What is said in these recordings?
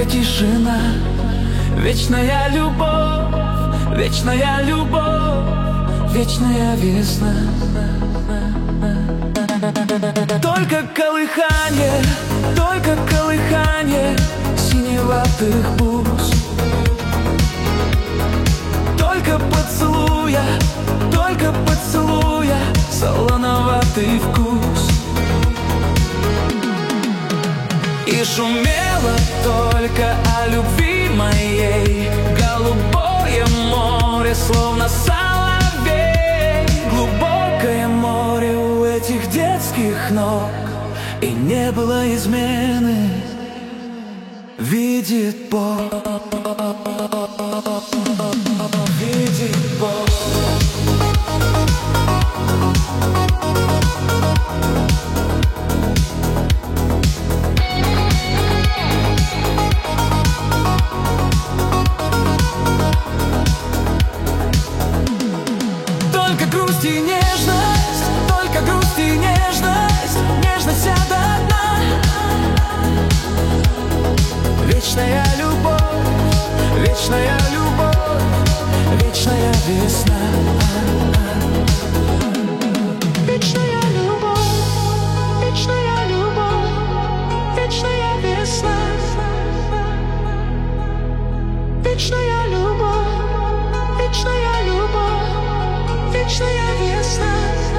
тишина. Вечная любовь, вечная любовь, вечная весна. Только колыхание синеватых бус. Только поцелуя солоноватый вкус. И шумело только о любви моей голубое море, словно соловей. Глубокое море у этих детских ног, и не было измены, видит Бог, видит Бог. Только грусть и нежность, только грусть и нежность, нежность вся до дна. Вечная любовь, вечная любовь, вечная весна. Вечная любовь, вечная любовь, вечная весна. Вечная любовь, вечная любовь, вечная весна.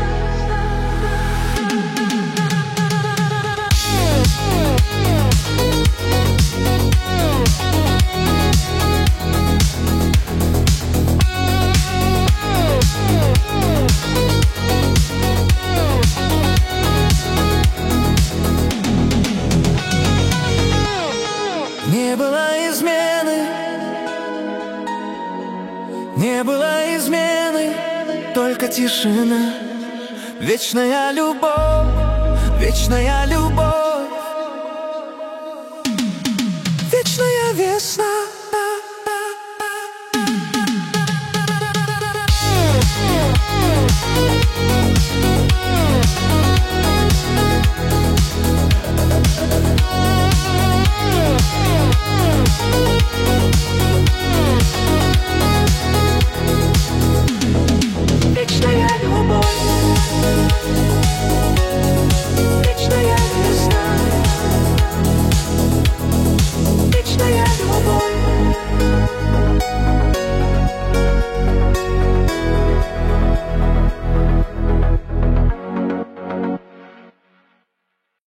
Не было измены, не было измены, только тишина. Вечная любовь, вечная любовь, вечная весна.